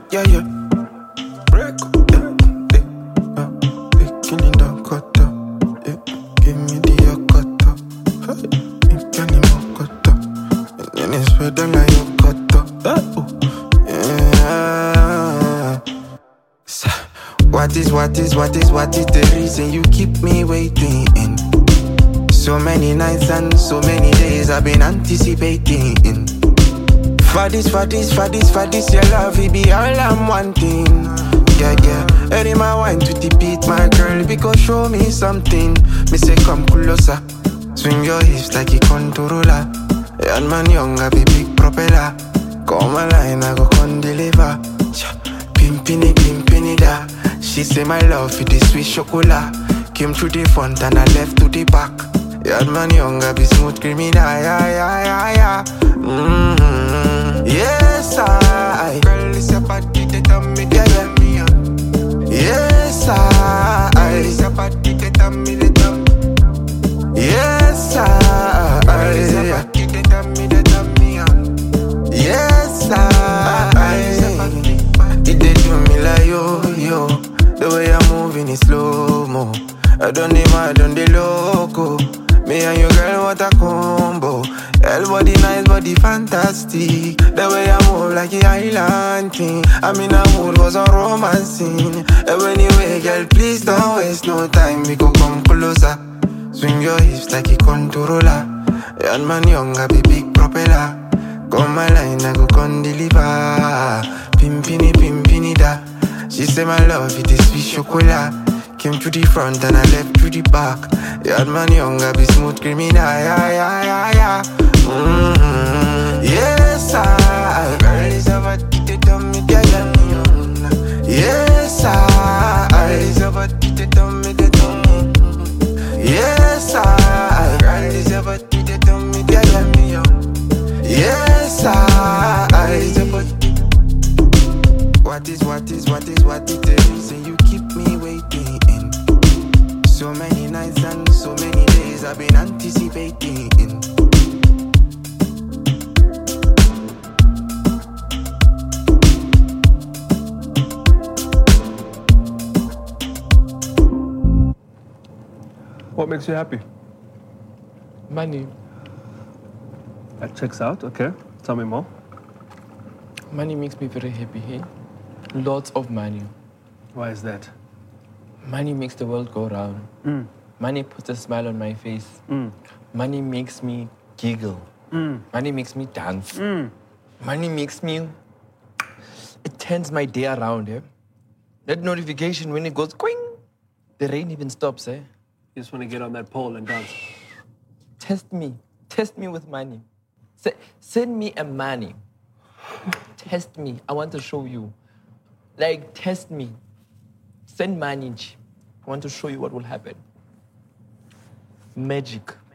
Yeah, yeah. Break. Taking it down, cut up. Yeah. Give me the yokoto. Can you mokoto? And then it's better like yokoto. Yeah. What is the reason you keep me waiting? So many nights and so many days I've been anticipating. For this, your love, it be all I'm wanting. Yeah, yeah. Earning my wine to the beat, my girl, because show me something. Me say come closer. Swing your hips like a controller. Young man young, I be big propeller. Come a line, I go con deliver. Pimpini da. She say my love, it is sweet chocolate. Came through the front and I left to the back. Young man young, I be smooth criminal. Yeah. Yes, I. Girl, it's a party that I'm making me up. Yes, I. It's a party that I'm making up. Yes, I. It's a party that I'm making up. Yes, I. It they do me like yo. The way I'm moving is slow-mo. I don't need my, I don't the loco. Me and your girl, what a combo. Hell, body nice, body fantastic. The way I move like a island thing. I'm in a mood, was on romancing. Anyway, girl, please don't waste no time. We go come closer. Swing your hips like a controller. Young man young, I be big propeller. Come my line, I go con deliver. Pimpini da. She say my love, it is sweet chocolate. Came to the front and I left to the back. Young man young, I be smooth criminal. Yeah. Yes, I. Girl, is about to tell me that I'm young. Yes, I. Is about to tell me that I'm young. Yes, I. Girl, is about to tell me that I'm young. Yes, I. Is about to. What is the reason you keep me waiting? So many nights and so many days I've been anticipating. What makes you happy? Money. That checks out, okay. Tell me more. Money makes me very happy, hey? Lots of money. Why is that? Money makes the world go round. Money puts a smile on my face. Money makes me giggle. Money makes me dance. Money makes me... It turns my day around, eh? That notification when it goes, quing, the rain even stops, eh? You just want to get on that pole and dance. Test me with money. Send me a money. Test me. I want to show you. Like, test me. Send money. I want to show you what will happen. Magic.